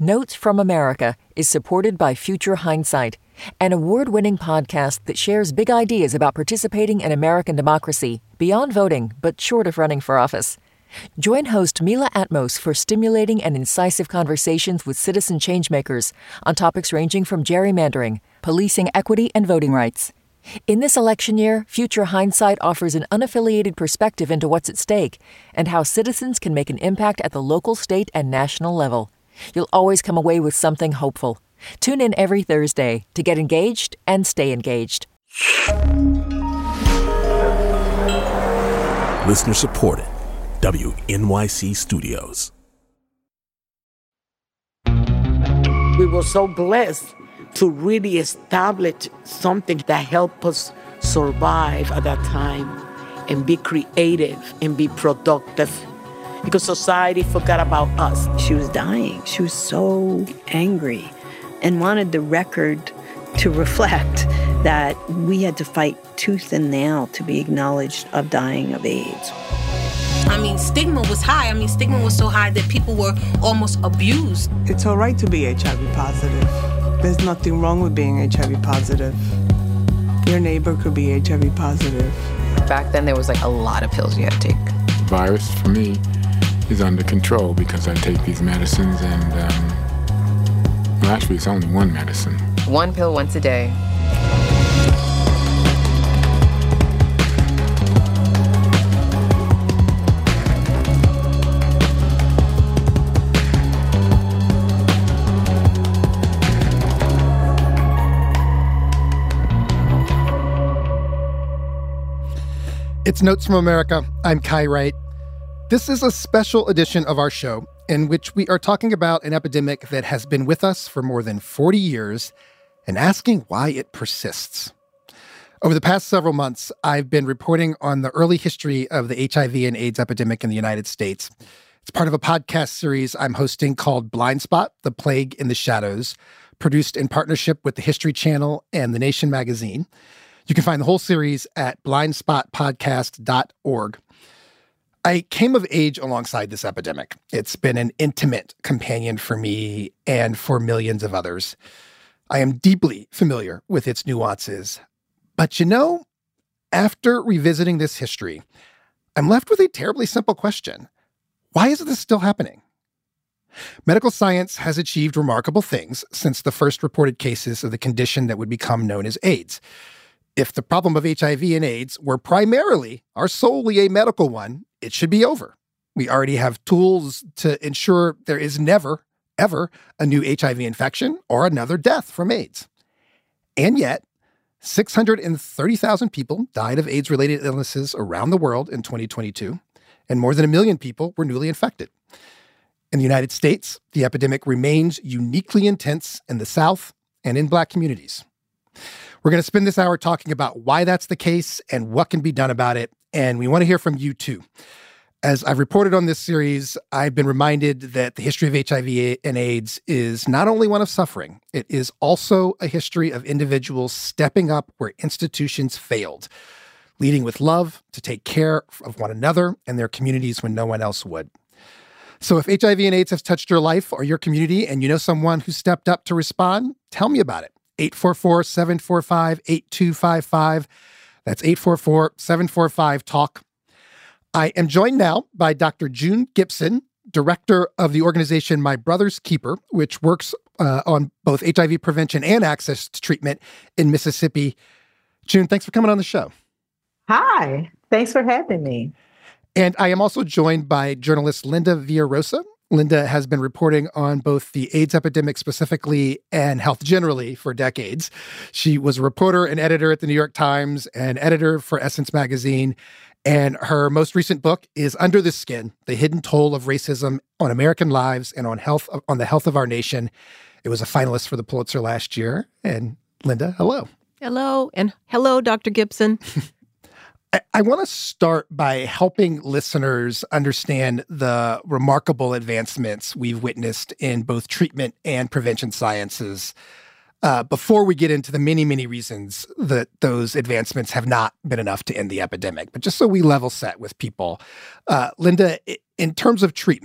Notes from America is supported by Future Hindsight, an award-winning podcast that shares big ideas about participating in American democracy beyond voting, but short of running for office. Join host Mila Atmos for stimulating and incisive conversations with citizen changemakers on topics ranging from gerrymandering, policing equity, and voting rights. In this election year, Future Hindsight offers an unaffiliated perspective into what's at stake and how citizens can make an impact at the local, state, and national level. You'll always come away with something hopeful. Tune in every Thursday to get engaged and stay engaged. Listener supported. WNYC Studios. We were so blessed to really establish something that helped us survive at that time and be creative and be productive, because society forgot about us. She was dying. She was so angry and wanted the record to reflect that we had to fight tooth and nail to be acknowledged of dying of AIDS. Stigma was high. Stigma was so high that people were almost abused. It's all right to be HIV positive. There's nothing wrong with being HIV positive. Your neighbor could be HIV positive. Back then, there was a lot of pills you had to take. The virus, for me, is under control because I take these medicines and, actually, it's only one medicine. One pill once a day. It's Notes from America. I'm Kai Wright. This is a special edition of our show in which we are talking about an epidemic that has been with us for more than 40 years and asking why it persists. Over the past several months, I've been reporting on the early history of the HIV and AIDS epidemic in the United States. It's part of a podcast series I'm hosting called Blind Spot: The Plague in the Shadows, produced in partnership with the History Channel and The Nation magazine. You can find the whole series at blindspotpodcast.org. I came of age alongside this epidemic. It's been an intimate companion for me and for millions of others. I am deeply familiar with its nuances. But after revisiting this history, I'm left with a terribly simple question. Why is this still happening? Medical science has achieved remarkable things since the first reported cases of the condition that would become known as AIDS. If the problem of HIV and AIDS were primarily or solely a medical one, it should be over. We already have tools to ensure there is never, ever a new HIV infection or another death from AIDS. And yet, 630,000 people died of AIDS-related illnesses around the world in 2022, and more than 1 million people were newly infected. In the United States, the epidemic remains uniquely intense in the South and in Black communities. We're going to spend this hour talking about why that's the case and what can be done about it, and we want to hear from you too. As I've reported on this series, I've been reminded that the history of HIV and AIDS is not only one of suffering, it is also a history of individuals stepping up where institutions failed, leading with love to take care of one another and their communities when no one else would. So if HIV and AIDS has touched your life or your community and you know someone who stepped up to respond, tell me about it. 844-745-8255. That's 844-745-TALK. I am joined now by Dr. June Gibson, director of the organization My Brother's Keeper, which works on both HIV prevention and access to treatment in Mississippi. June, thanks for coming on the show. Hi, thanks for having me. And I am also joined by journalist Linda Villarosa. Linda has been reporting on both the AIDS epidemic specifically and health generally for decades. She was a reporter and editor at the New York Times and editor for Essence magazine. And her most recent book is Under the Skin: The Hidden Toll of Racism on American Lives and on the Health of Our Nation. It was a finalist for the Pulitzer last year. And Linda, hello. Hello. And hello, Dr. Gibson. I want to start by helping listeners understand the remarkable advancements we've witnessed in both treatment and prevention sciences before we get into the many, many reasons that those advancements have not been enough to end the epidemic. But just so we level set with people, Linda, in terms of treatment,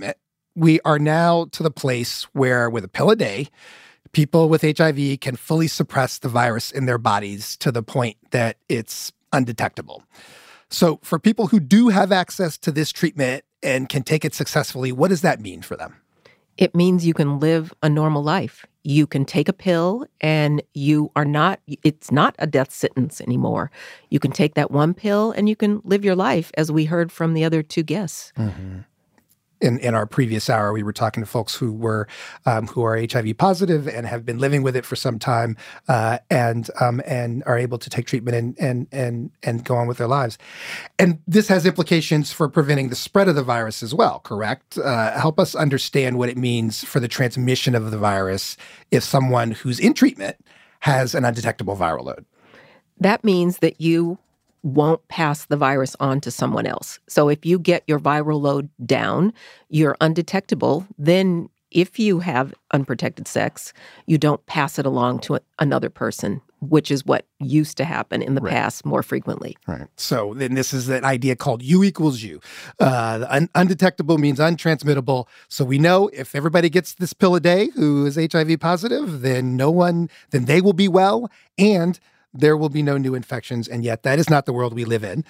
we are now to the place where, with a pill a day, people with HIV can fully suppress the virus in their bodies to the point that it's undetectable. So for people who do have access to this treatment and can take it successfully, what does that mean for them? It means you can live a normal life. You can take a pill and it's not a death sentence anymore. You can take that one pill and you can live your life, as we heard from the other two guests. Mm-hmm. In our previous hour, we were talking to folks who are HIV positive and have been living with it for some time, and are able to take treatment and go on with their lives. And this has implications for preventing the spread of the virus as well, correct? Help us understand what it means for the transmission of the virus if someone who's in treatment has an undetectable viral load. That means that you won't pass the virus on to someone else. So if you get your viral load down, you're undetectable, then if you have unprotected sex, you don't pass it along to another person, which is what used to happen in the past more frequently. Right. So then this is that idea called U equals U. Undetectable means untransmittable. So we know if everybody gets this pill a day who is HIV positive, then they will be well, and there will be no new infections, and yet that is not the world we live in.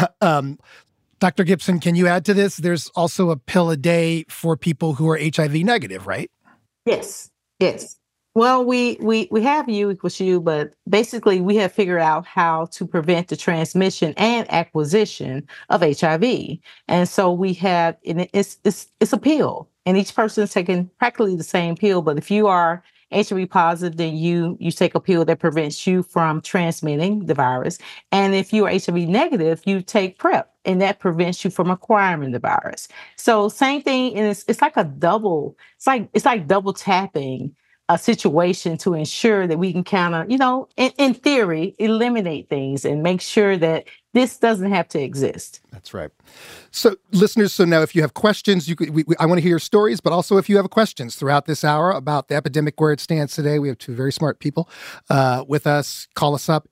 Dr. Gibson, can you add to this? There's also a pill a day for people who are HIV negative, right? Yes. Well, we have U equals U, but basically we have figured out how to prevent the transmission and acquisition of HIV. And so we have, and it's a pill, and each person is taking practically the same pill. But if you are HIV positive, then you take a pill that prevents you from transmitting the virus. And if you are HIV negative, you take PrEP, and that prevents you from acquiring the virus. So same thing, and it's like it's like double tapping a situation to ensure that we can kind of, in theory, eliminate things and make sure that this doesn't have to exist. That's right. So listeners, now if you have questions, I want to hear your stories, but also if you have questions throughout this hour about the epidemic where it stands today, we have two very smart people with us. Call us up,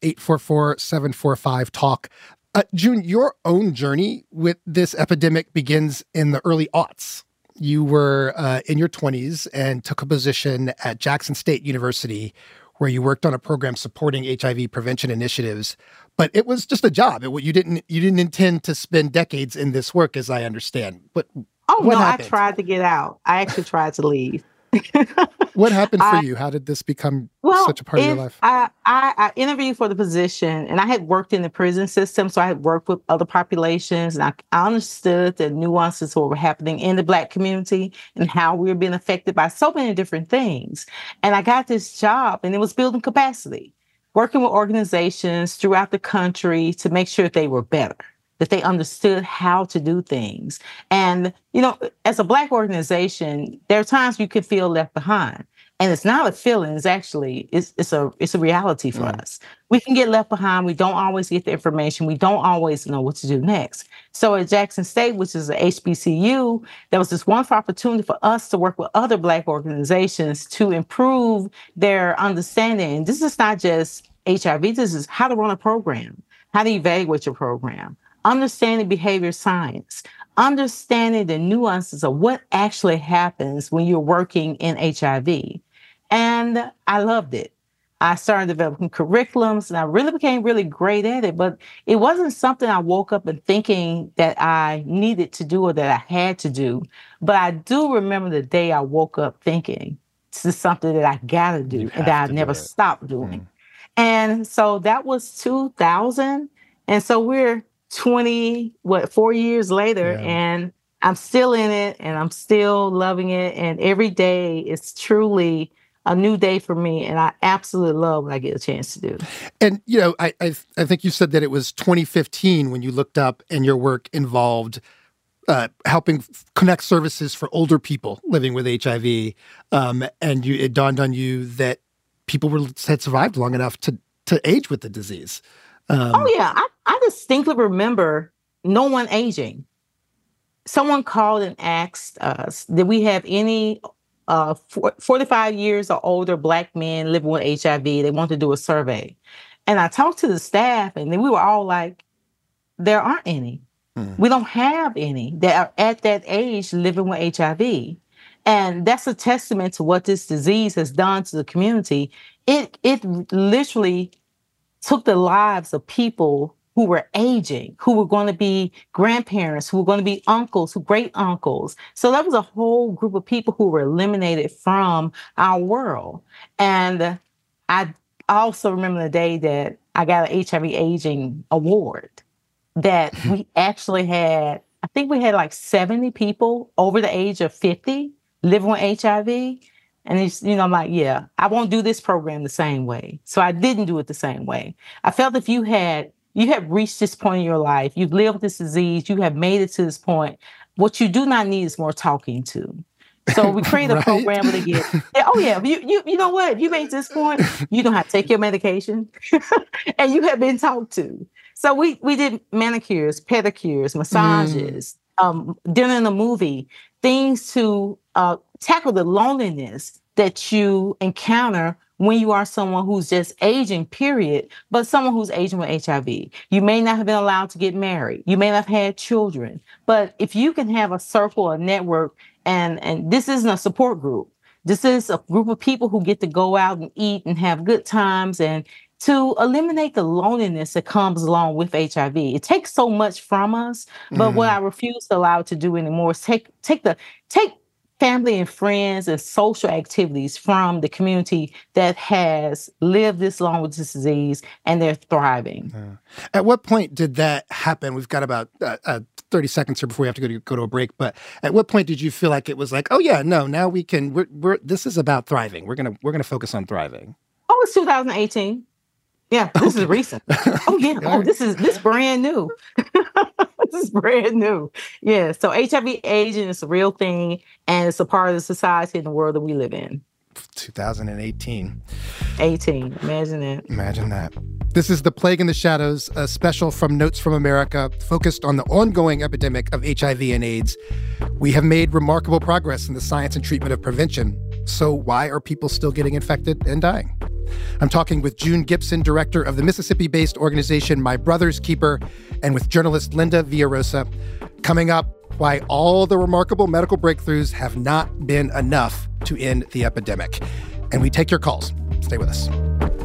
844-745-TALK. June, your own journey with this epidemic begins in the early aughts. You were in your 20s and took a position at Jackson State University where you worked on a program supporting HIV prevention initiatives, but it was just a job. You didn't intend to spend decades in this work, as I understand. But what happened? I tried to get out. I actually tried to leave. What happened for you? How did this become such a part of your life? I interviewed for the position, and I had worked in the prison system, so I had worked with other populations, and I understood the nuances of what were happening in the Black community and how we were being affected by so many different things. And I got this job, and it was building capacity, working with organizations throughout the country to make sure that they were better, that they understood how to do things. And, as a Black organization, there are times you could feel left behind. And it's not a feeling, it's actually, it's a reality for us. We can get left behind. We don't always get the information. We don't always know what to do next. So at Jackson State, which is a HBCU, there was this wonderful opportunity for us to work with other Black organizations to improve their understanding. This is not just HIV, this is how to run a program, how to evaluate your program, understanding behavior science, understanding the nuances of what actually happens when you're working in HIV. And I loved it. I started developing curriculums, and I really became really great at it, but it wasn't something I woke up and thinking that I needed to do or that I had to do. But I do remember the day I woke up thinking, this is something that I gotta do and that I never stopped doing. And so that was 2000. And so we're 4 years later, and I'm still in it, and I'm still loving it. And every day is truly a new day for me, and I absolutely love what I get a chance to do. And, I think you said that it was 2015 when you looked up and your work involved helping connect services for older people living with HIV. And it dawned on you that people had survived long enough to age with the disease. I distinctly remember no one aging. Someone called and asked us, did we have any 45 years or older Black men living with HIV? They wanted to do a survey. And I talked to the staff, and then we were all like, there aren't any. We don't have any that are at that age living with HIV. And that's a testament to what this disease has done to the community. It literally took the lives of people who were aging, who were going to be grandparents, who were going to be uncles, great uncles. So that was a whole group of people who were eliminated from our world. And I also remember the day that I got an HIV aging award, that we actually had, I think we had like 70 people over the age of 50 living with HIV. And it's, I'm like, yeah, I won't do this program the same way. So I didn't do it the same way. I felt if you have reached this point in your life, you've lived with this disease, you have made it to this point, what you do not need is more talking to. So we created a program where they get, you know what? If you made this point, you don't have to take your medication and you have been talked to. So we did manicures, pedicures, massages, dinner and a movie, things to tackle the loneliness that you encounter when you are someone who's just aging, period, but someone who's aging with HIV. You may not have been allowed to get married. You may not have had children. But if you can have a circle, a network, and this isn't a support group. This is a group of people who get to go out and eat and have good times and to eliminate the loneliness that comes along with HIV. It takes so much from us, but what I refuse to allow it to do anymore is take family and friends and social activities from the community that has lived this long with this disease and they're thriving. At what point did that happen? We've got about 30 seconds here before we have to go to a break. But at what point did you feel like it was like, oh yeah, no, now we can, this is about thriving. We're going to focus on thriving. Oh, it's 2018. Yeah, this is recent. Oh yeah. Oh, this is brand new. This is brand new. Yeah. So HIV aging is a real thing, and it's a part of the society and the world that we live in. 2018. 18. Imagine that. Imagine that. This is The Plague in the Shadows, a special from Notes from America focused on the ongoing epidemic of HIV and AIDS. We have made remarkable progress in the science and treatment of prevention. So why are people still getting infected and dying? I'm talking with June Gibson, director of the Mississippi-based organization My Brother's Keeper, and with journalist Linda Villarosa. Coming up, why all the remarkable medical breakthroughs have not been enough to end the epidemic. And we take your calls. Stay with us.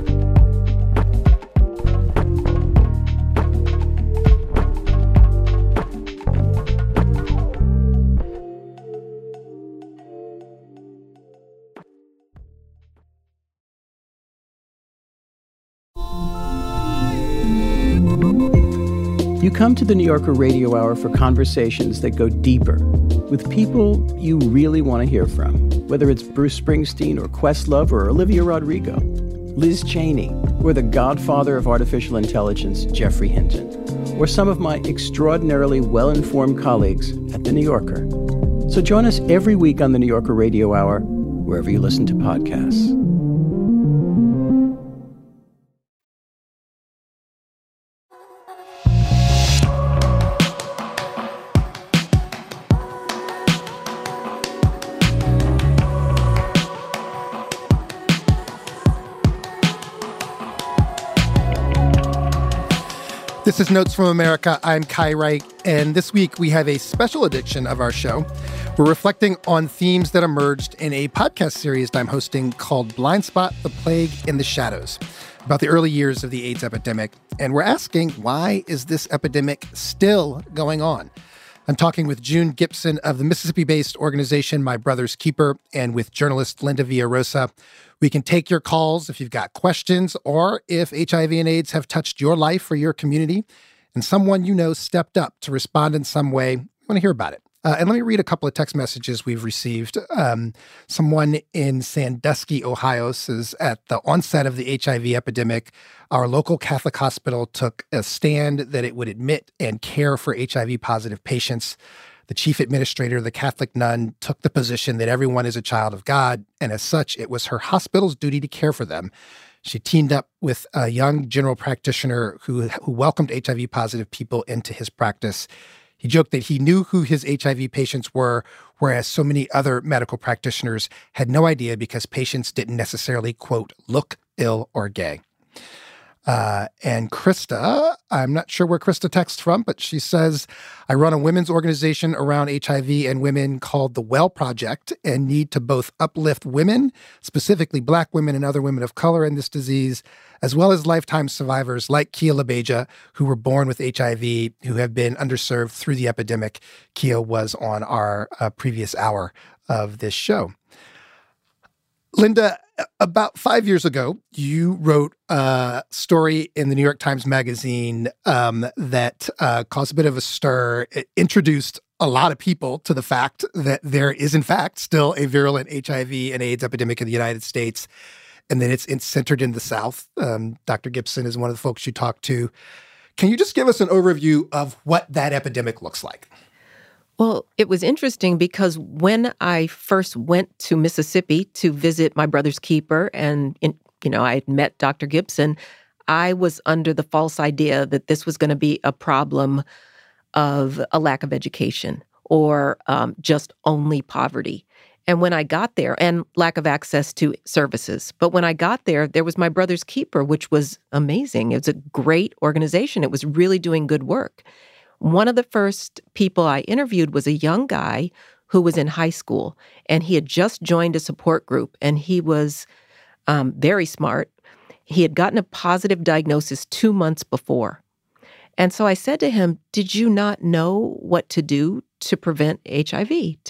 You come to the New Yorker Radio Hour for conversations that go deeper with people you really want to hear from, whether it's Bruce Springsteen or Questlove or Olivia Rodrigo, Liz Cheney, or the godfather of artificial intelligence, Geoffrey Hinton, or some of my extraordinarily well-informed colleagues at The New Yorker. So join us every week on the New Yorker Radio Hour, wherever you listen to podcasts. This is Notes from America. I'm Kai Wright, and this week we have a special edition of our show. We're reflecting on themes that emerged in a podcast series that I'm hosting called Blind Spot, The Plague in the Shadows, about the early years of the AIDS epidemic. And we're asking, why is this epidemic still going on? I'm talking with June Gibson of the Mississippi-based organization My Brother's Keeper and with journalist Linda Villarosa. We can take your calls if you've got questions or if HIV and AIDS have touched your life or your community and someone you know stepped up to respond in some way. We want to hear about it. And let me read a couple of text messages we've received. Someone in Sandusky, Ohio says, at the onset of the HIV epidemic, our local Catholic hospital took a stand that it would admit and care for HIV-positive patients. The chief administrator, the Catholic nun, took the position that everyone is a child of God, and as such, it was her hospital's duty to care for them. She teamed up with a young general practitioner who welcomed HIV-positive people into his practice. He joked that he knew who his HIV patients were, whereas so many other medical practitioners had no idea because patients didn't necessarily, quote, look ill or gay. And Krista, I'm not sure where Krista texts from, but she says, I run a women's organization around HIV and women called the Well Project and need to both uplift women, specifically Black women and other women of color in this disease, as well as lifetime survivors like Kia LaBeija, who were born with HIV, who have been underserved through the epidemic. Kia was on our previous hour of this show. Linda, about 5 years ago, you wrote a story in the New York Times Magazine that caused a bit of a stir. It introduced a lot of people to the fact that there is, in fact, still a virulent HIV and AIDS epidemic in the United States, and that it's centered in the South. Dr. Gibson is one of the folks you talked to. Can you just give us an overview of what that epidemic looks like? Well, it was interesting because when I first went to Mississippi to visit my brother's keeper and, I had met Dr. Gibson, I was under the false idea that this was going to be a problem of a lack of education or just only poverty. And when I got there, and lack of access to services. But when I got there, there was my brother's keeper, which was amazing. It was a great organization. It was really doing good work. One of the first people I interviewed was a young guy who was in high school, and he had just joined a support group, and he was very smart. He had gotten a positive diagnosis 2 months before. And so I said to him, did you not know what to do to prevent HIV,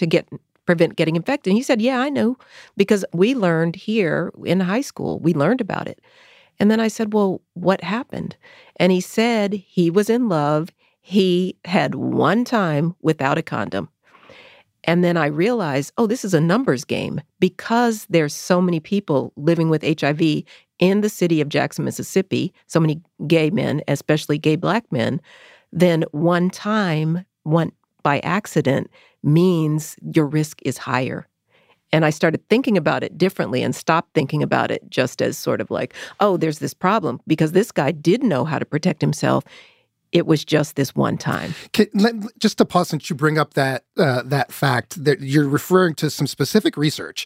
prevent getting infected? And he said, yeah, I know, because we learned here in high school, we learned about it. And then I said, well, what happened? And he said he was in love. He had one time without a condom. And then I realized, this is a numbers game. Because there's so many people living with HIV in the city of Jackson, Mississippi, so many gay men, especially gay Black men, then one time, by accident, means your risk is higher. And I started thinking about it differently and stopped thinking about it just as sort of like, there's this problem, because this guy did know how to protect himself. It was just this one time. Just to pause, since you bring up that fact, that you're referring to some specific research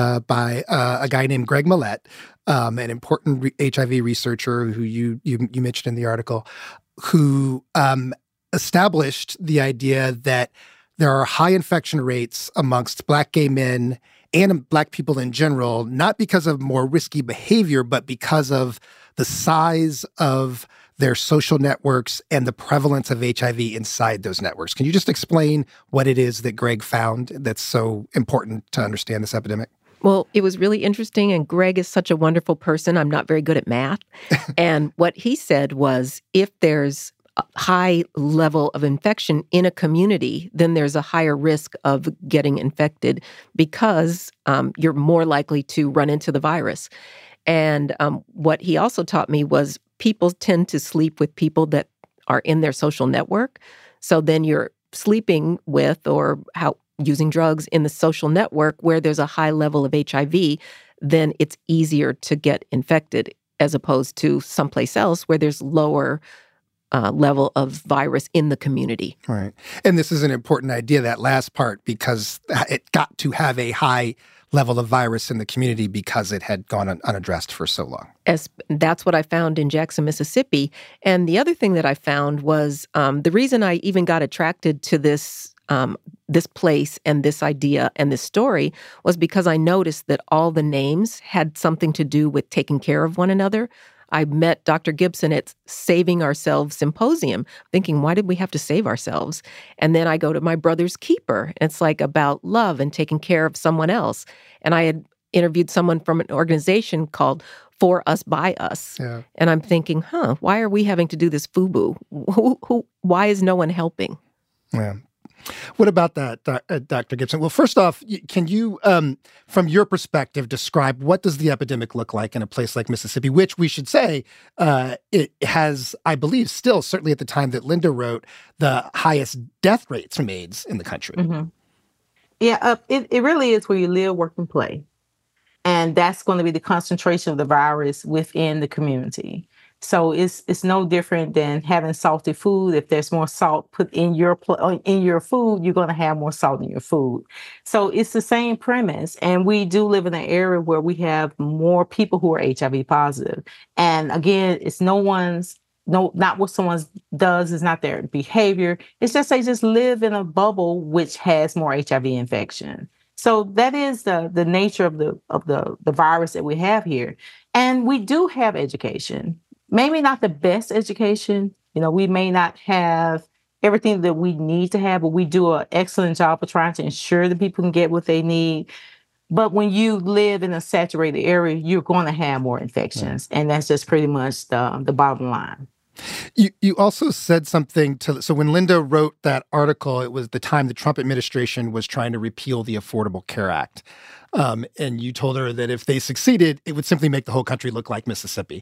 by a guy named Greg Millett, an important HIV researcher who you mentioned in the article, who established the idea that there are high infection rates amongst Black gay men and Black people in general, not because of more risky behavior, but because of the size of their social networks and the prevalence of HIV inside those networks. Can you just explain what it is that Greg found that's so important to understand this epidemic? Well, it was really interesting, and Greg is such a wonderful person. I'm not very good at math. And what he said was, if there's a high level of infection in a community, then there's a higher risk of getting infected because you're more likely to run into the virus. And what he also taught me was people tend to sleep with people that are in their social network. So then you're sleeping with or using drugs in the social network where there's a high level of HIV, then it's easier to get infected as opposed to someplace else where there's lower level of virus in the community. Right. And this is an important idea, that last part, because it got to have a high level of virus in the community because it had gone unaddressed for so long. That's what I found in Jackson, Mississippi. And the other thing that I found was the reason I even got attracted to this place and this idea and this story was because I noticed that all the names had something to do with taking care of one another. I met Dr. Gibson at Saving Ourselves Symposium, thinking, why did we have to save ourselves? And then I go to my brother's keeper. And it's like about love and taking care of someone else. And I had interviewed someone from an organization called For Us, By Us. Yeah. And I'm thinking, why are we having to do this FUBU? Why is no one helping? Yeah. What about that, Dr. Gibson? Well, first off, can you, from your perspective, describe what does the epidemic look like in a place like Mississippi, which we should say it has, I believe, still, certainly at the time that Linda wrote, the highest death rates from AIDS in the country. Mm-hmm. Yeah, it really is where you live, work, and play. And that's going to be the concentration of the virus within the community. So it's no different than having salty food. If there's more salt put in your food, you're going to have more salt in your food. So it's the same premise. And we do live in an area where we have more people who are HIV positive. And again, it's not what someone does, is not their behavior. It's just they just live in a bubble which has more HIV infection. So that is the nature of the virus that we have here. And we do have education. Maybe not the best education. We may not have everything that we need to have, but we do an excellent job of trying to ensure that people can get what they need. But when you live in a saturated area, you're going to have more infections. And that's just pretty much the bottom line. You also said something so when Linda wrote that article, it was the time the Trump administration was trying to repeal the Affordable Care Act. And you told her that if they succeeded, it would simply make the whole country look like Mississippi.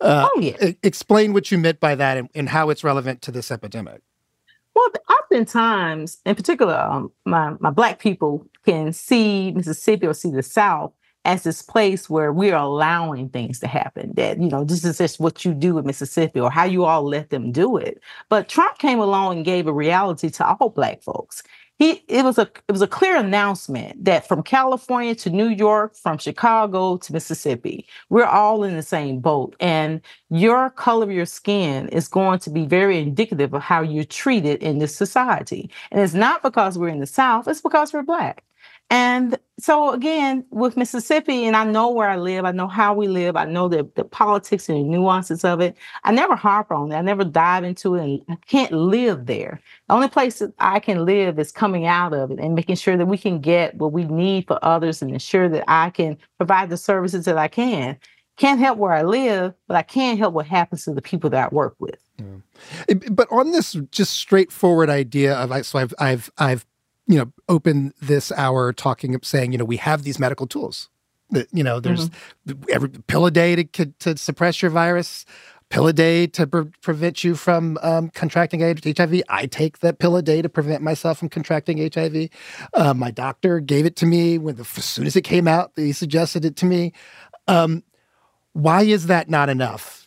Explain what you meant by that and how it's relevant to this epidemic. Well, oftentimes, in particular, my Black people can see Mississippi or see the South as this place where we're allowing things to happen, that, this is just what you do in Mississippi or how you all let them do it. But Trump came along and gave a reality to all Black folks. It was a clear announcement that from California to New York, from Chicago to Mississippi, we're all in the same boat. And your color of your skin is going to be very indicative of how you're treated in this society. And it's not because we're in the South, it's because we're Black. And so, again, with Mississippi, and I know where I live, I know how we live, I know the politics and the nuances of it. I never harp on it. I never dive into it, and I can't live there. The only place that I can live is coming out of it and making sure that we can get what we need for others and ensure that I can provide the services that I can. Can't help where I live, but I can help what happens to the people that I work with. Yeah. But on this just straightforward idea of, I've open this hour saying, we have these medical tools. That, there's every pill a day to suppress your virus, pill a day to prevent you from contracting HIV. I take that pill a day to prevent myself from contracting HIV. My doctor gave it to me as soon as it came out. He suggested it to me. Why is that not enough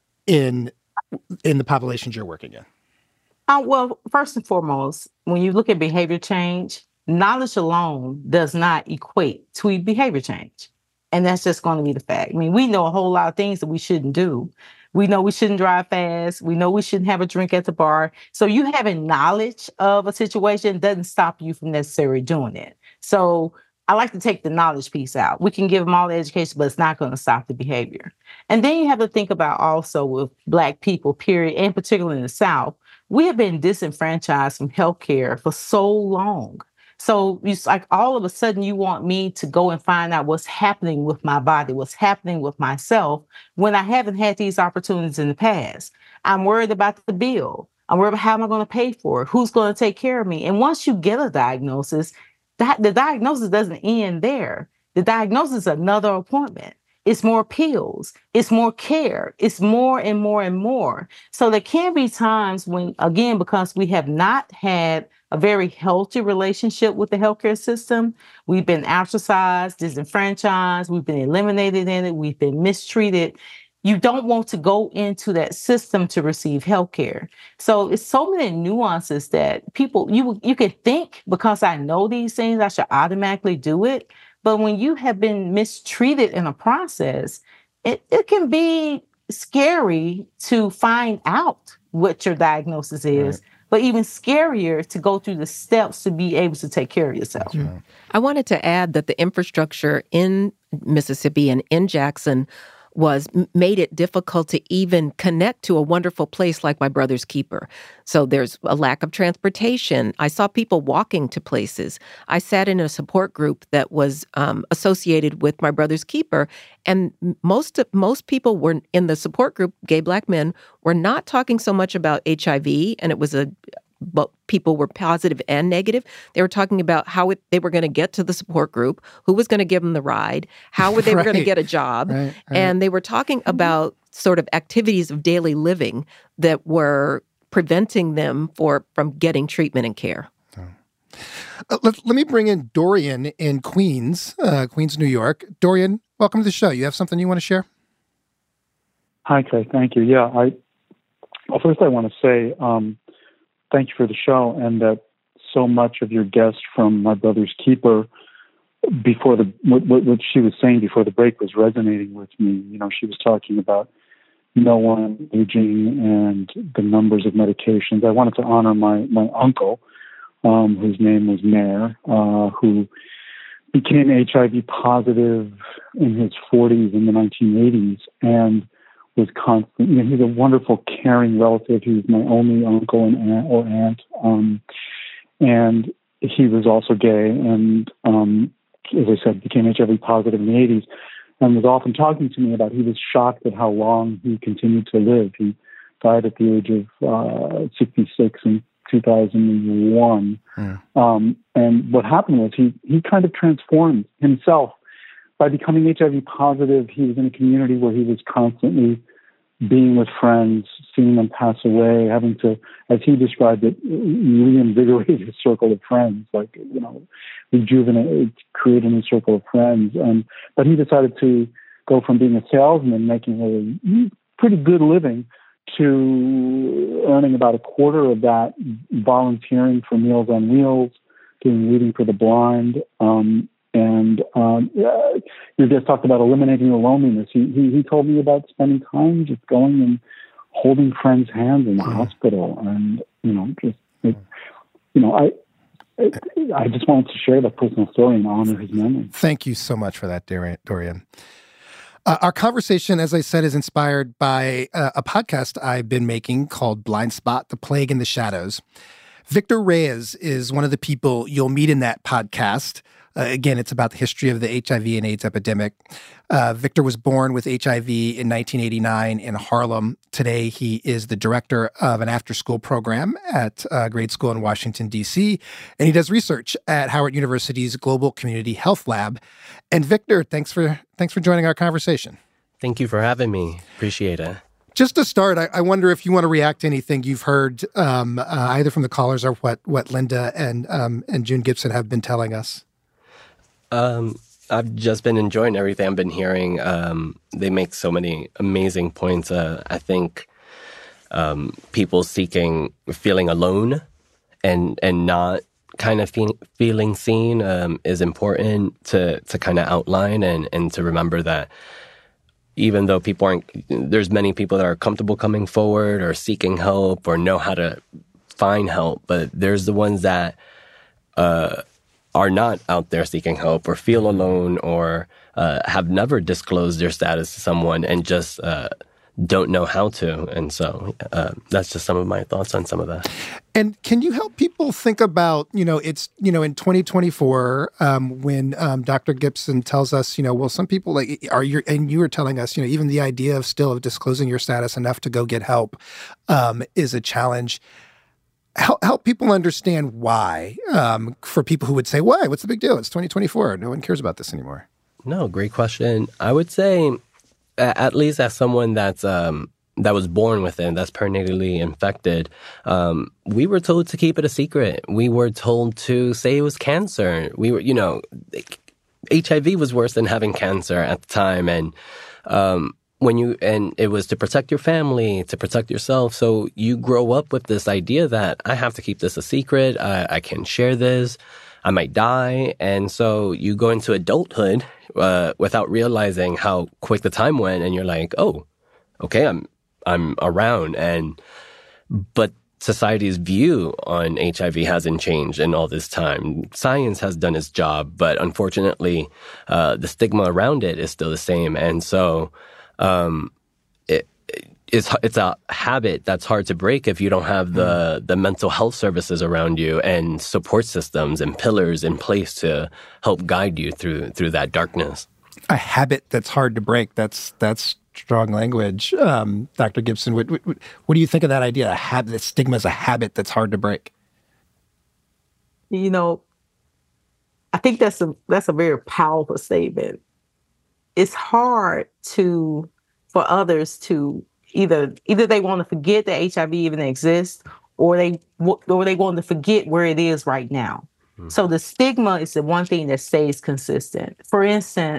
in the populations you're working in? Well, first and foremost, when you look at behavior change, knowledge alone does not equate to behavior change. And that's just going to be the fact. I mean, we know a whole lot of things that we shouldn't do. We know we shouldn't drive fast. We know we shouldn't have a drink at the bar. So you having knowledge of a situation doesn't stop you from necessarily doing it. So I like to take the knowledge piece out. We can give them all the education, but it's not going to stop the behavior. And then you have to think about also with Black people, period, and particularly in the South, we have been disenfranchised from healthcare for so long. So it's like all of a sudden you want me to go and find out what's happening with my body, what's happening with myself, when I haven't had these opportunities in the past. I'm worried about the bill. I'm worried about how am I going to pay for it? Who's going to take care of me? And once you get a diagnosis, the diagnosis doesn't end there. The diagnosis is another appointment. It's more pills. It's more care. It's more and more and more. So there can be times when, again, because we have not had a very healthy relationship with the healthcare system, we've been ostracized, disenfranchised, we've been eliminated in it, we've been mistreated. You don't want to go into that system to receive healthcare. So it's so many nuances that people, you can think because I know these things, I should automatically do it. But when you have been mistreated in a process, it can be scary to find out what your diagnosis is, but even scarier to go through the steps to be able to take care of yourself. Right. I wanted to add that the infrastructure in Mississippi and in Jackson made it difficult to even connect to a wonderful place like My Brother's Keeper. So there's a lack of transportation. I saw people walking to places. I sat in a support group that was associated with My Brother's Keeper, and most people were in the support group, gay Black men, were not talking so much about HIV, and it was but people were positive and negative. They were talking about how they were going to get to the support group, who was going to give them the ride, how they were going to get a job. Right. And they were talking about sort of activities of daily living that were preventing them from getting treatment and care. Let me bring in Dorian in Queens, New York. Dorian, welcome to the show. You have something you want to share? Hi, Kay. Thank you. Yeah, first I want to say thank you for the show, and that so much of your guest from My Brother's Keeper, before what she was saying before the break was resonating with me. You know, she was talking about no one aging and the numbers of medications. I wanted to honor my uncle, whose name was Mayer, who became HIV positive in his 40s in the 1980s and was constant. You know, he's a wonderful, caring relative. He was my only uncle and aunt. And he was also gay and, as I said, became HIV positive in the 80s and was often talking to me about he was shocked at how long he continued to live. He died at the age of 66 in 2001. And what happened was he kind of transformed himself. By becoming HIV positive, he was in a community where he was constantly being with friends, seeing them pass away, having to, as he described it, reinvigorate his circle of friends, like, you know, rejuvenate, create a new circle of friends. But he decided to go from being a salesman, making a pretty good living, to earning about a quarter of that, volunteering for Meals on Wheels, doing Reading for the Blind. You just talked about eliminating the loneliness. He told me about spending time just going and holding friends' hands in the hospital, and I just wanted to share that personal story and honor his memory. Thank you so much for that, Dorian. Our conversation, as I said, is inspired by a podcast I've been making called Blind Spot: The Plague in the Shadows. Victor Reyes is one of the people you'll meet in that podcast. Again, it's about the history of the HIV and AIDS epidemic. Victor was born with HIV in 1989 in Harlem. Today, he is the director of an after-school program at a grade school in Washington, D.C., and he does research at Howard University's Global Community Health Lab. And Victor, thanks for joining our conversation. Thank you for having me. Appreciate it. Just to start, I wonder if you want to react to anything you've heard, either from the callers or what Linda and June Gibson have been telling us. I've just been enjoying everything I've been hearing. They make so many amazing points. I think people feeling alone and not kind of feeling seen is important to kind of outline and to remember that even though there's many people that are comfortable coming forward or seeking help or know how to find help, but there's the ones that are not out there seeking help or feel alone or have never disclosed their status to someone and just don't know how to. And so that's just some of my thoughts on some of that. And can you help people think about, it's, in 2024, when Dr. Gibson tells us, well, some people and you were telling us, even the idea of disclosing your status enough to go get help is a challenge. Help people understand why, for people who would say, why? What's the big deal? It's 2024. No one cares about this anymore. No, great question. I would say, at least as someone that was born with it, that's pernatally infected, we were told to keep it a secret. We were told to say it was cancer. We were, HIV was worse than having cancer at the time. And and it was to protect your family, to protect yourself. So you grow up with this idea that I have to keep this a secret. I can't share this. I might die. And so you go into adulthood without realizing how quick the time went. And you're like, oh, okay, I'm around. But society's view on HIV hasn't changed in all this time. Science has done its job, but unfortunately, the stigma around it is still the same. And so it's a habit that's hard to break if you don't have the mental health services around you and support systems and pillars in place to help guide you through that darkness. A habit that's hard to break. That's strong language. Dr. Gibson, what do you think of that idea? The stigma is a habit that's hard to break. I think that's a very powerful statement. It's hard for others to either they want to forget that HIV even exists, or they want to forget where it is right now. Mm-hmm. So the stigma is the one thing that stays consistent. For instance,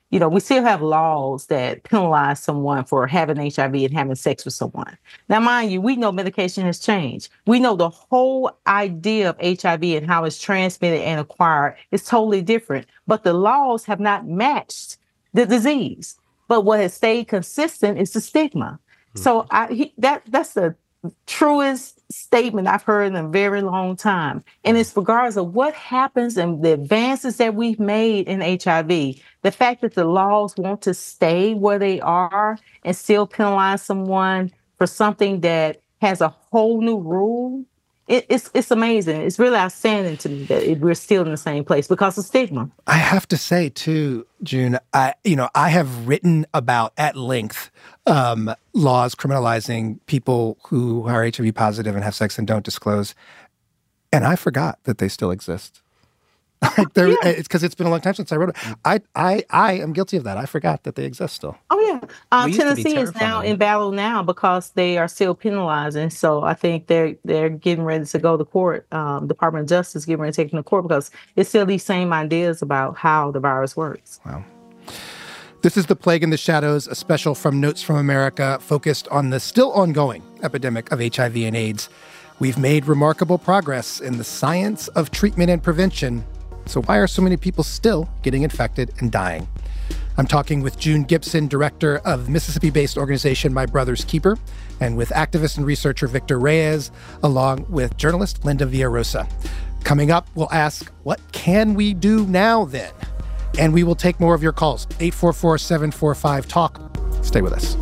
we still have laws that penalize someone for having HIV and having sex with someone. Now, mind you, we know medication has changed. We know the whole idea of HIV and how it's transmitted and acquired is totally different. But the laws have not matched the disease. But what has stayed consistent is the stigma. So that's the truest statement I've heard in a very long time. And it's regardless of what happens and the advances that we've made in HIV, the fact that the laws want to stay where they are and still penalize someone for something that has a whole new rule, it's amazing. It's really outstanding to me that we're still in the same place because of stigma. I have to say, too, June, I have written about at length laws criminalizing people who are HIV positive and have sex and don't disclose. And I forgot that they still exist. It's because it's been a long time since I wrote it. I am guilty of that. I forgot that they exist still. Oh, yeah. Tennessee is now in battle now because they are still penalizing. So I think they're getting ready to go to court. Department of Justice getting ready to take them to court because it's still these same ideas about how the virus works. Wow. This is The Plague in the Shadows, a special from Notes from America focused on the still ongoing epidemic of HIV and AIDS. We've made remarkable progress in the science of treatment and prevention. So why are so many people still getting infected and dying? I'm talking with June Gibson, director of the Mississippi-based organization My Brother's Keeper, and with activist and researcher Victor Reyes, along with journalist Linda Villarosa. Coming up, we'll ask, what can we do now then? And we will take more of your calls, 844-745-TALK. Stay with us.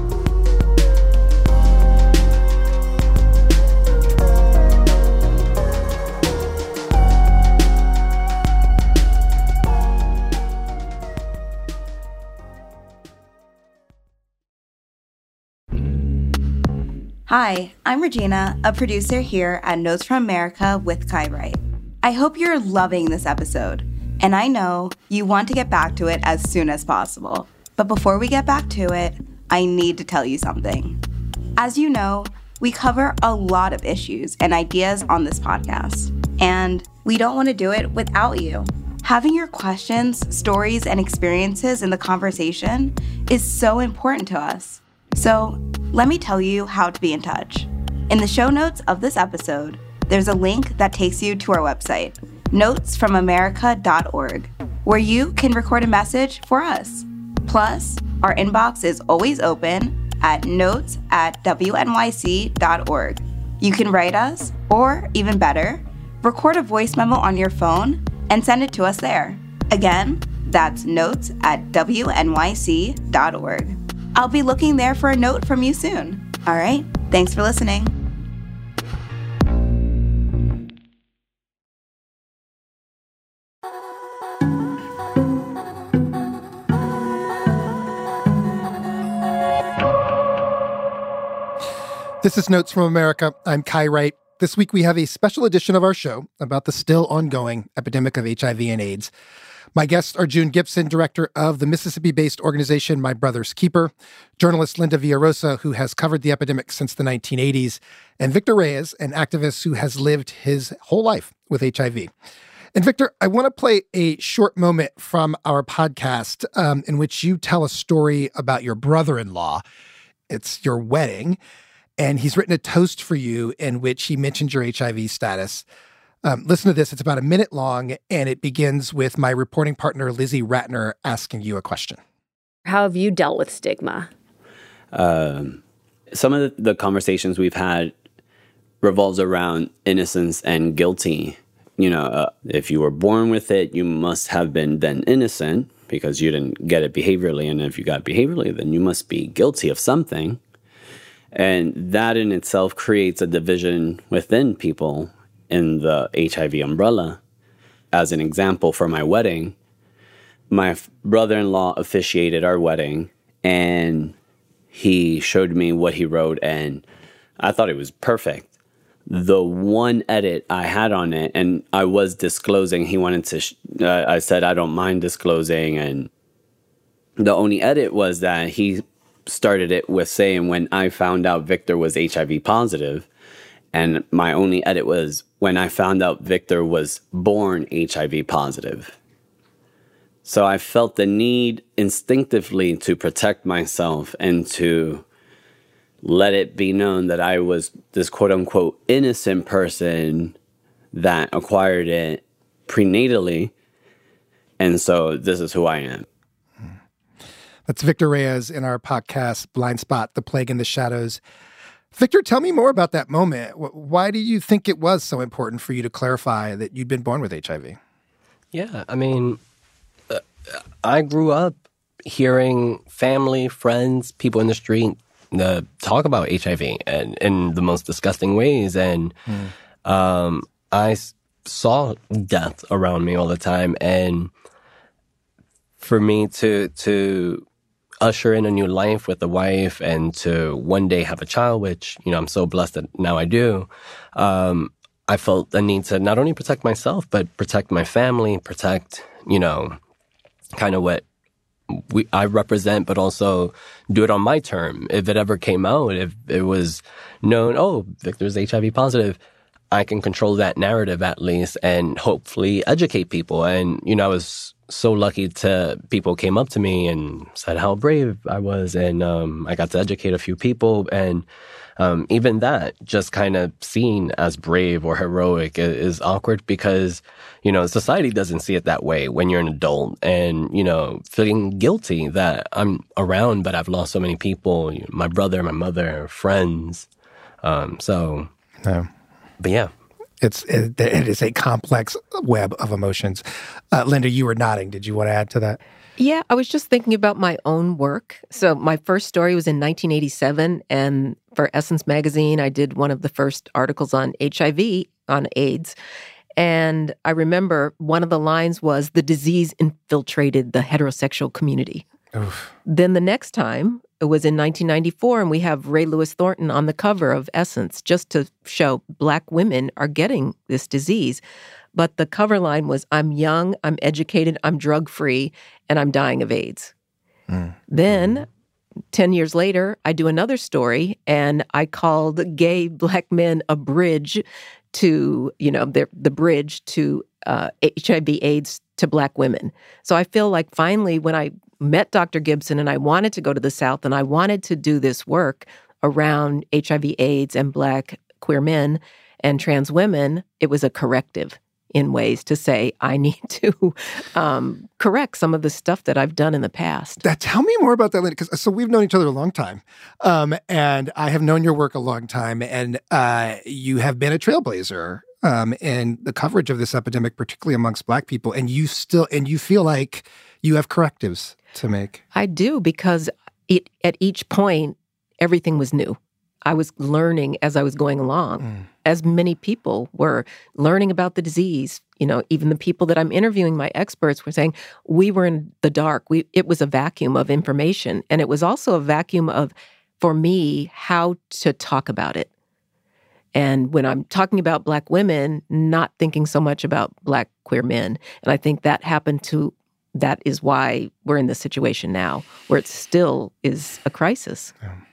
Hi, I'm Regina, a producer here at Notes from America with Kai Wright. I hope you're loving this episode, and I know you want to get back to it as soon as possible. But before we get back to it, I need to tell you something. As you know, we cover a lot of issues and ideas on this podcast, and we don't want to do it without you. Having your questions, stories, and experiences in the conversation is so important to us. So let me tell you how to be in touch. In the show notes of this episode, there's a link that takes you to our website, notesfromamerica.org, where you can record a message for us. Plus, our inbox is always open at notes@wnyc.org. You can write us, or even better, record a voice memo on your phone and send it to us there. Again, that's notes@wnyc.org. I'll be looking there for a note from you soon. All right, thanks for listening. This is Notes from America. I'm Kai Wright. This week we have a special edition of our show about the still ongoing epidemic of HIV and AIDS. My guests are June Gibson, director of the Mississippi-based organization My Brother's Keeper, journalist Linda Villarosa, who has covered the epidemic since the 1980s, and Victor Reyes, an activist who has lived his whole life with HIV. And Victor, I want to play a short moment from our podcast in which you tell a story about your brother-in-law. It's your wedding, and he's written a toast for you in which he mentions your HIV status. Listen to this. It's about a minute long, and it begins with my reporting partner, Lizzie Ratner, asking you a question. How have you dealt with stigma? Some of the conversations we've had revolves around innocence and guilty. If you were born with it, you must have been then innocent because you didn't get it behaviorally. And if you got it behaviorally, then you must be guilty of something. And that in itself creates a division within people in the HIV umbrella. As an example, for my wedding, my brother-in-law officiated our wedding, and he showed me what he wrote, and I thought it was perfect. The one edit I had on it, and I was disclosing, he wanted to, I said, I don't mind disclosing, and the only edit was that he started it with saying, when I found out Victor was HIV positive, and my only edit was, when I found out Victor was born HIV positive. So I felt the need instinctively to protect myself and to let it be known that I was this quote unquote innocent person that acquired it prenatally. And so this is who I am. That's Victor Reyes in our podcast, Blind Spot, The Plague in the Shadows. Victor, tell me more about that moment. Why do you think it was so important for you to clarify that you'd been born with HIV? Yeah, I mean, I grew up hearing family, friends, people in the street talk about HIV and in the most disgusting ways. And I saw death around me all the time. And for me to usher in a new life with a wife and to one day have a child, which, you know, I'm so blessed that now I do, I felt the need to not only protect myself, but protect my family, protect, you know, kind of what I represent, but also do it on my term. If it ever came out, if it was known, oh, Victor's HIV positive, I can control that narrative at least and hopefully educate people. And, you know, I was so lucky people came up to me and said how brave I was. And I got to educate a few people. And even that, just kind of seen as brave or heroic is awkward because, you know, society doesn't see it that way when you're an adult and, you know, feeling guilty that I'm around, but I've lost so many people, my brother, my mother, friends. But yeah. It is a complex web of emotions. Linda, you were nodding. Did you want to add to that? Yeah, I was just thinking about my own work. So my first story was in 1987, and for Essence magazine, I did one of the first articles on HIV, on AIDS. And I remember one of the lines was, the disease infiltrated the heterosexual community. Oof. Then the next time, it was in 1994, and we have Ray Lewis Thornton on the cover of Essence just to show Black women are getting this disease. But the cover line was, I'm young, I'm educated, I'm drug-free, and I'm dying of AIDS. Then, 10 years later, I do another story, and I called gay Black men a bridge to, you know, the bridge to HIV/AIDS to Black women. So I feel like finally when I met Dr. Gibson and I wanted to go to the South and I wanted to do this work around HIV/AIDS and Black queer men and trans women, it was a corrective in ways to say, I need to correct some of the stuff that I've done in the past. Tell me more about that, Linda, because so we've known each other a long time, and I have known your work a long time, and you have been a trailblazer in the coverage of this epidemic, particularly amongst Black people, and you feel like you have correctives to make. I do, because at each point, everything was new. I was learning as I was going along, as many people were learning about the disease. You know, even the people that I'm interviewing, my experts, were saying, we were in the dark. It was a vacuum of information. And it was also a vacuum of, for me, how to talk about it. And when I'm talking about Black women, not thinking so much about Black queer men. And I think that is why we're in this situation now, where it still is a crisis.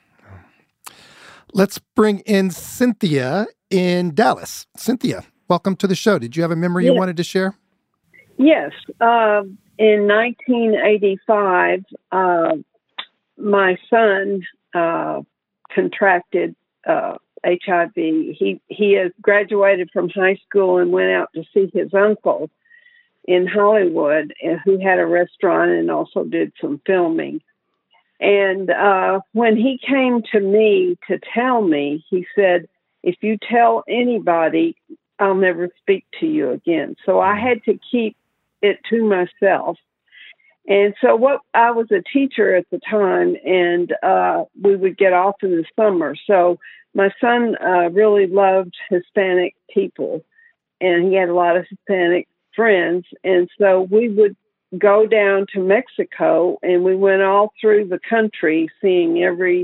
Let's bring in Cynthia in Dallas. Cynthia, welcome to the show. Did you have a memory you wanted to share? Yes. In 1985, my son contracted HIV. He has graduated from high school and went out to see his uncle in Hollywood, who had a restaurant and also did some filming. And when he came to me to tell me, he said, if you tell anybody, I'll never speak to you again. So I had to keep it to myself. And so I was a teacher at the time, and we would get off in the summer. So my son really loved Hispanic people, and he had a lot of Hispanic friends. And so we would go down to Mexico, and we went all through the country, seeing every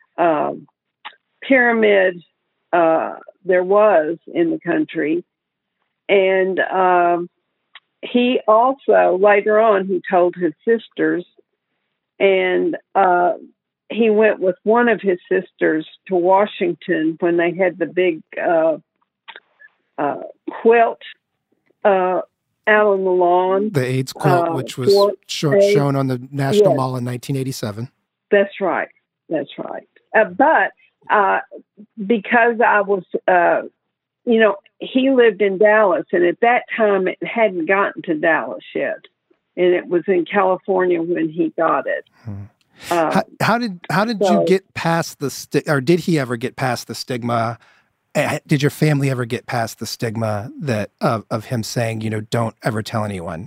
pyramid there was in the country. And he also, later on, he told his sisters, and he went with one of his sisters to Washington when they had the big quilt out on the lawn. The AIDS quilt, which was shown on the National Mall in 1987. That's right. That's right. But because I was, he lived in Dallas, and at that time it hadn't gotten to Dallas yet, and it was in California when he got it. How did you get past the or did he ever get past the stigma? Did your family ever get past the stigma that of him saying, don't ever tell anyone?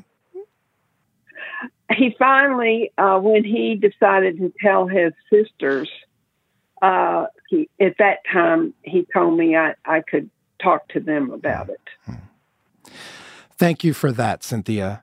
He finally, when he decided to tell his sisters, at that time he told me I could talk to them about it. Thank you for that, Cynthia.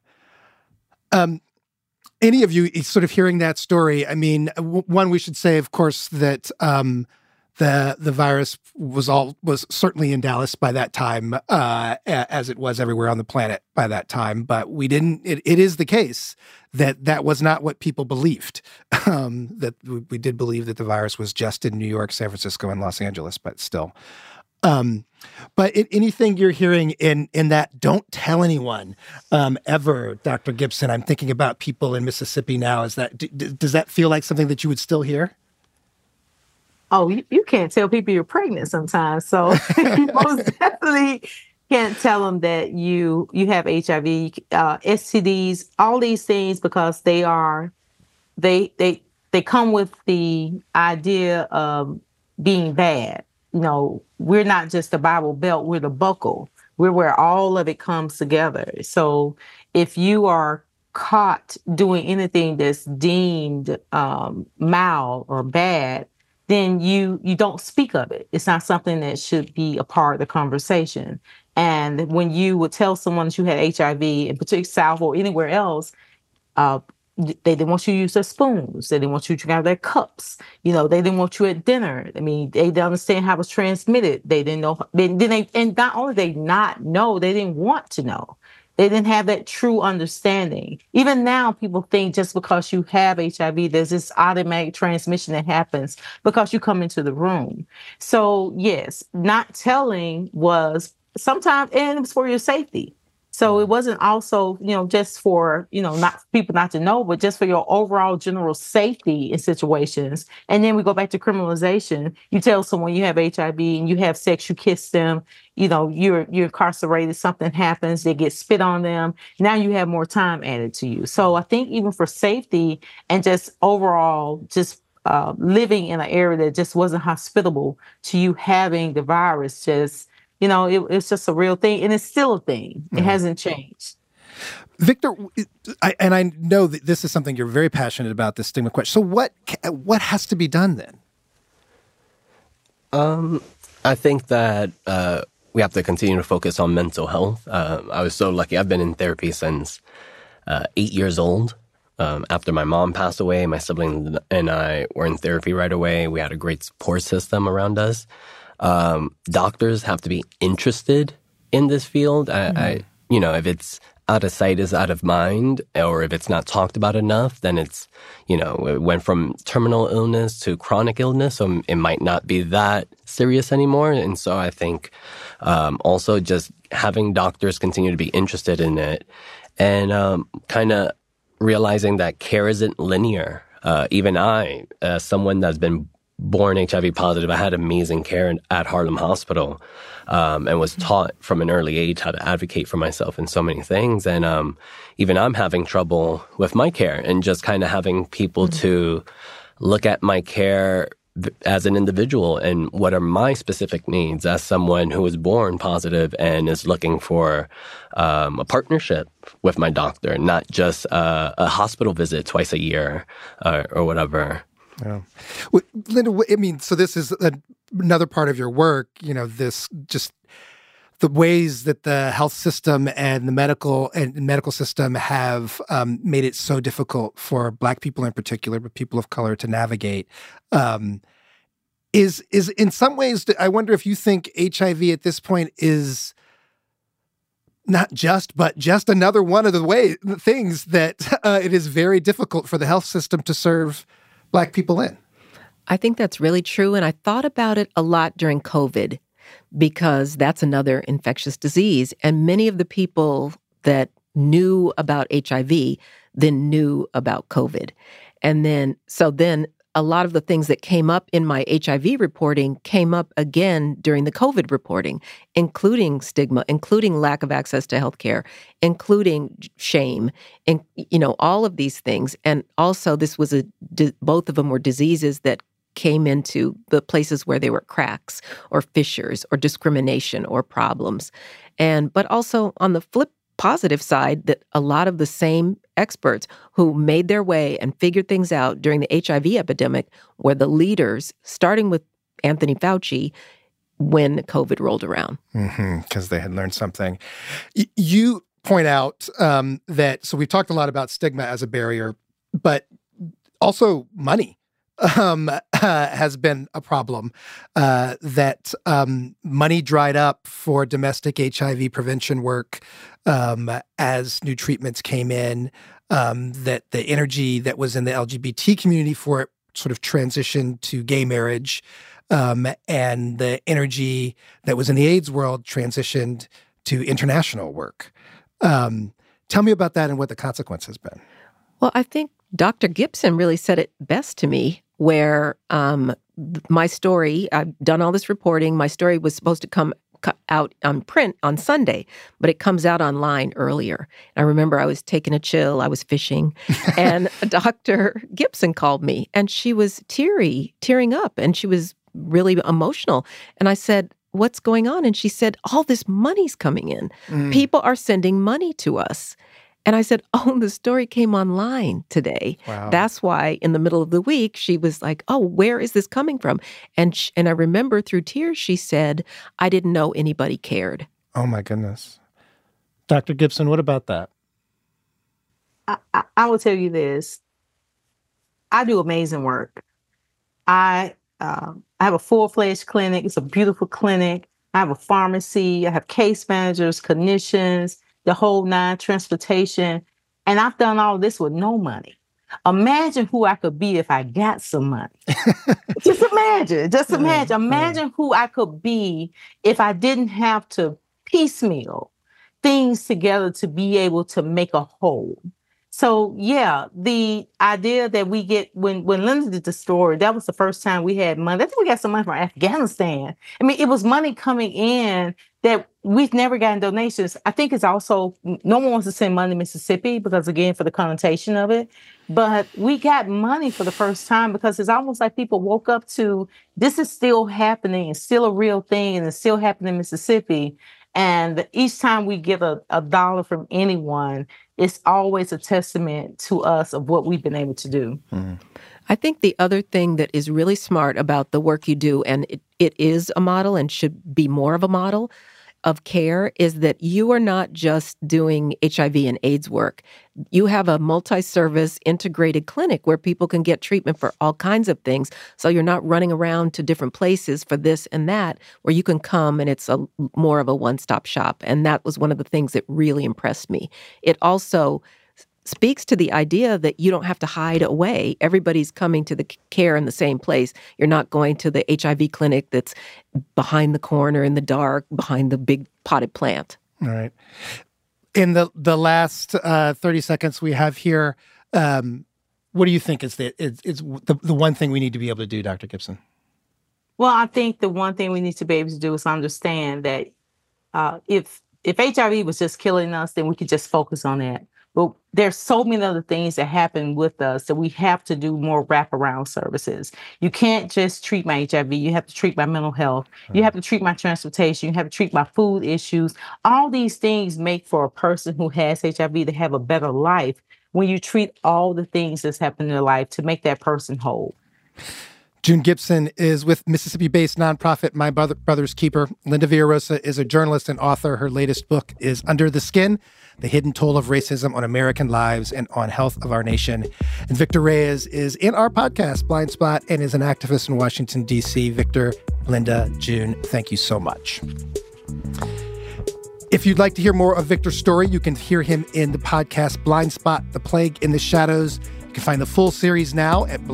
Any of you sort of hearing that story, I mean, one, we should say, of course, that the virus was certainly in Dallas by that time, as it was everywhere on the planet by that time. But we didn't. It is the case that was not what people believed. That we did believe that the virus was just in New York, San Francisco, and Los Angeles, but still. But anything you're hearing in that, don't tell anyone ever, Dr. Gibson. I'm thinking about people in Mississippi now. Does that feel like something that you would still hear? Oh, you can't tell people you're pregnant sometimes. So you most definitely can't tell them that you have HIV, STDs, all these things, because they come with the idea of being bad. We're not just the Bible Belt, we're the buckle. We're where all of it comes together. So if you are caught doing anything that's deemed mal or bad, then you don't speak of it. It's not something that should be a part of the conversation. And when you would tell someone that you had HIV, in particular South or anywhere else, they didn't want you to use their spoons. They didn't want you to drink out of their cups. They didn't want you at dinner. I mean, they didn't understand how it was transmitted. They didn't know. And not only did they not know, they didn't want to know. They didn't have that true understanding. Even now, people think just because you have HIV, there's this automatic transmission that happens because you come into the room. So yes, not telling was sometimes, and it was for your safety. So it wasn't also, just for, not people not to know, but just for your overall general safety in situations. And then we go back to criminalization. You tell someone you have HIV and you have sex, you kiss them, you're incarcerated, something happens, they get spit on them. Now you have more time added to you. So I think even for safety and just overall, just living in an area that just wasn't hospitable to you having the virus, just it's just a real thing, and it's still a thing. It hasn't changed. Victor, I know that this is something you're very passionate about, this stigma question. So what has to be done then? I think that we have to continue to focus on mental health. I was so lucky. I've been in therapy since 8 years old. After my mom passed away, my siblings and I were in therapy right away. We had a great support system around us. Doctors have to be interested in this field. If it's out of sight is out of mind, or if it's not talked about enough, then it's, it went from terminal illness to chronic illness. So it might not be that serious anymore. And so I think, also just having doctors continue to be interested in it and, kind of realizing that care isn't linear. Even I, someone that's been born HIV positive, I had amazing care at Harlem Hospital, and was taught from an early age how to advocate for myself in so many things. And even I'm having trouble with my care and just kind of having people to look at my care as an individual and what are my specific needs as someone who was born positive and is looking for a partnership with my doctor, not just a hospital visit twice a year or whatever. Yeah. Well, Linda, so this is another part of your work, this just the ways that the health system and the medical system have made it so difficult for Black people in particular, but people of color to navigate, is in some ways, I wonder if you think HIV at this point is not just, but just another one of the things that it is very difficult for the health system to serve Black people in. I think that's really true. And I thought about it a lot during COVID because that's another infectious disease. And many of the people that knew about HIV than knew about COVID. And then a lot of the things that came up in my HIV reporting came up again during the COVID reporting, including stigma, including lack of access to healthcare, including shame, and all of these things. And also, this was both of them were diseases that came into the places where there were cracks or fissures or discrimination or problems. But also on the flip positive side, that a lot of the same experts who made their way and figured things out during the HIV epidemic were the leaders, starting with Anthony Fauci, when COVID rolled around. Because they had learned something. You point out that, so we've talked a lot about stigma as a barrier, but also money has been a problem, that money dried up for domestic HIV prevention work as new treatments came in, that the energy that was in the LGBT community for it sort of transitioned to gay marriage, and the energy that was in the AIDS world transitioned to international work. Tell me about that and what the consequence has been. Well, I think Dr. Gibson really said it best to me, where my story, I've done all this reporting, my story was supposed to come out on print on Sunday, but it comes out online earlier. I remember I was taking a chill, I was fishing, and Dr. Gibson called me, and she was tearing up, and she was really emotional. And I said, "What's going on?" And she said, "All this money's coming in. People are sending money to us." And I said, "Oh, the story came online today." Wow. That's why in the middle of the week, she was like, "Oh, where is this coming from?" And I remember through tears, she said, "I didn't know anybody cared." Oh, my goodness. Dr. Gibson, what about that? I will tell you this. I do amazing work. I have a full-fledged clinic. It's a beautiful clinic. I have a pharmacy. I have case managers, clinicians, the whole nine, transportation. And I've done all this with no money. Imagine who I could be if I got some money. Just imagine. Imagine who I could be if I didn't have to piecemeal things together to be able to make a whole. So, yeah, the idea that we get, when Linda did the story, that was the first time we had money. I think we got some money from Afghanistan. I mean, it was money coming in that we've never gotten donations. I think it's also, no one wants to send money to Mississippi because, again, for the connotation of it. But we got money for the first time because it's almost like people woke up to, this is still happening. It's still a real thing, and it's still happening in Mississippi. And each time we get a dollar from anyone, it's always a testament to us of what we've been able to do. I think the other thing that is really smart about the work you do, and it is a model and should be more of a model of care, is that you are not just doing HIV and AIDS work. You have a multi-service integrated clinic where people can get treatment for all kinds of things. So you're not running around to different places for this and that, where you can come and it's more of a one-stop shop. And that was one of the things that really impressed me. It also speaks to the idea that you don't have to hide away. Everybody's coming to the care in the same place. You're not going to the HIV clinic that's behind the corner in the dark, behind the big potted plant. All right. In the last 30 seconds we have here, what do you think is the one thing we need to be able to do, Dr. Gibson? Well, I think the one thing we need to be able to do is understand that if HIV was just killing us, then we could just focus on that. But there's so many other things that happen with us that we have to do more wraparound services. You can't just treat my HIV. You have to treat my mental health. You have to treat my transportation. You have to treat my food issues. All these things make for a person who has HIV to have a better life when you treat all the things that's happened in their life to make that person whole. June Gibson is with Mississippi-based nonprofit My Brother's Keeper. Linda Villarosa is a journalist and author. Her latest book is Under the Skin, The Hidden Toll of Racism on American Lives and on Health of Our Nation. And Victor Reyes is in our podcast, Blind Spot, and is an activist in Washington, D.C. Victor, Linda, June, thank you so much. If you'd like to hear more of Victor's story, you can hear him in the podcast Blind Spot, The Plague in the Shadows. You can find the full series now at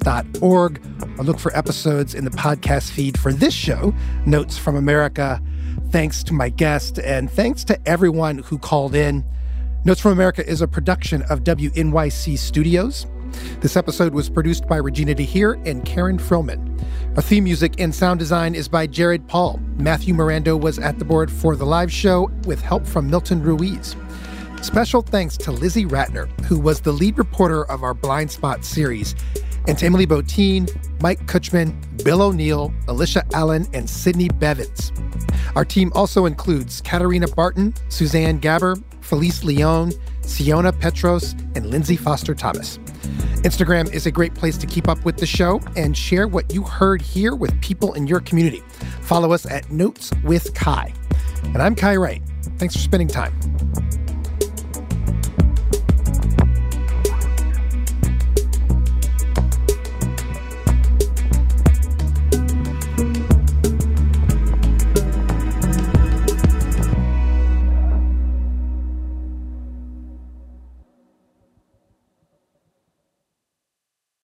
blindspotpodcast.org or look for episodes in the podcast feed for this show, Notes from America. Thanks to my guest, and thanks to everyone who called in. Notes from America is a production of WNYC Studios. This episode was produced by Regina DeHeer and Karen Frillman. Our theme music and sound design is by Jared Paul. Matthew Mirando was at the board for the live show with help from Milton Ruiz. Special thanks to Lizzie Ratner, who was the lead reporter of our Blind Spot series, and to Emily Botein, Mike Kutchman, Bill O'Neill, Alicia Allen, and Sydney Bevins. Our team also includes Katarina Barton, Suzanne Gaber, Felice Leon, Siona Petros, and Lindsay Foster Thomas. Instagram is a great place to keep up with the show and share what you heard here with people in your community. Follow us at Notes with Kai. And I'm Kai Wright. Thanks for spending time.